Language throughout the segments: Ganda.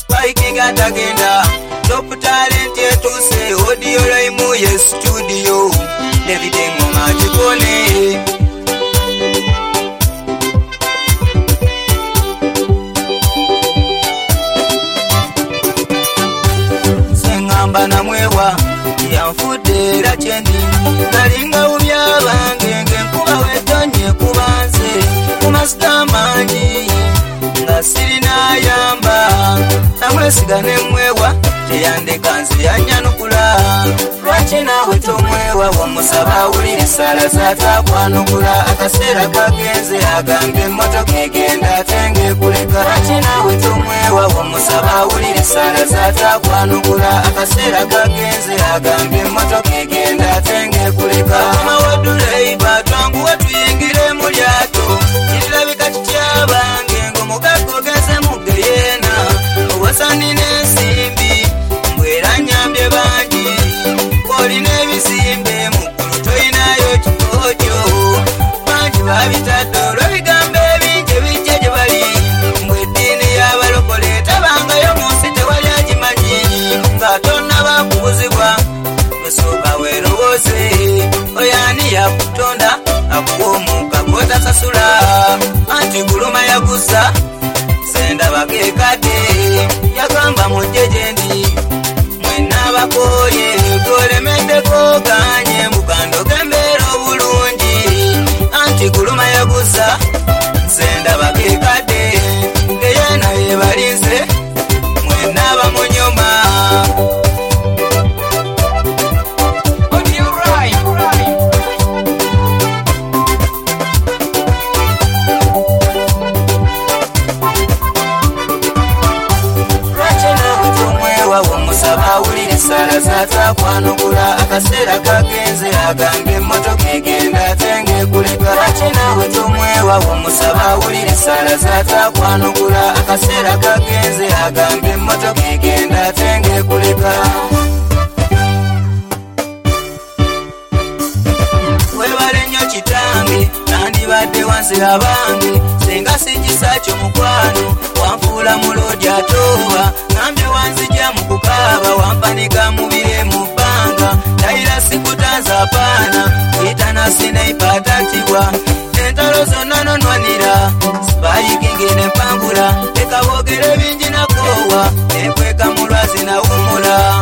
Waikinga tagenda top talent yetuse audio laimu ye studio David Ngoma jikone Sengamba na mwewa yanfudera chendi nalinga ubyabange nkuba wetonye kubanze kumasita mangi ngasirina yamba namwesigane mwewa teyandeka nzi yanyanukula lwaki nawe tomwewa wamusaba wulire sala zatakwanukula akaseera kagenze agambe emmotoka egenda atenge kuleka lwaki nawe tomwewa wamusaba wulire sala zatakwanukula akaseera kagenze agambe emmotoka egenda atenge kuleka amawaduleiba twanguwe tuyingire mu lyato kirabika kikyabange ng'omugago genze mugeyena owasani n'ensimbi mbwera nyambye bangi olina ebizimbe muggulu toyinayo kikojo bangi babitadde olw'ebigambo ebingi ebijja gye bali mbwe eddiini y'abalokole tabangayo mu nsi tewali agimanyi nga tonnaba kubuzibwa musooka weerowooze oyo ani yakutonda akuwa omuka gw'otasasula anti guluma yaguza sendabako ekadde yagamba mujje gye ndi mwenna abakoye golemeddeko ganye mukando g'embeera obulungi anti guluma yaguza sendabako ekadde ngeyena yeebalize mwenna abamunyoma sala zatakwanukula akaseera kagenze agambe emmotoka egenda atenge kuleka lwaki nawe tomwewa wamusaba wulire sala zatakwanukula akaseera kagenze agambe emmotoka egenda atenge kuleka webale nnyo kitange nandibadde wansi abange senga sikisakyo mukwano wanfuula mulodi atoowa ngambye wanzija mu kukaaba wampanika mubire mu bbanga tayira sikutanza apaana kuyitana sinaipatatibwa entalo zonna nonwanira sibayikingire nempangula leka boogere bingi nakoowa enkweka mu lwazi nawumula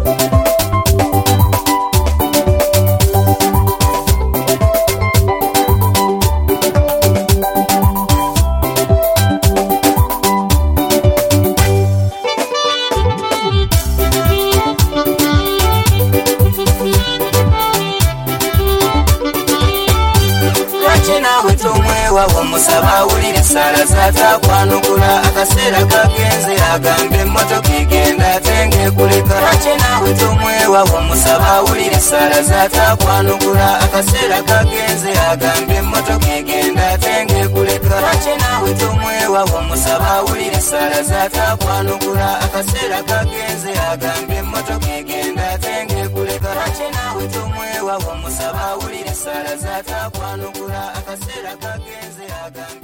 wamusaba wulire sala zatakwanukula akaseera kagenze agambe emmotoka egenda atenge kuleka lwaki nawe tomwewa wamusaba wulire sala zatakwanukula akaseera kagenze agambe emmotoka egenda atenge kuleka lwaki nawe tomwewa wamusaba wulire sala zatakwanukula akaseera kagenze agambe emmotoka egenda atenge kuleka lwaki nawe tomwewa wamusaba wulire sala zatakwanukula akaseera kagenze agambe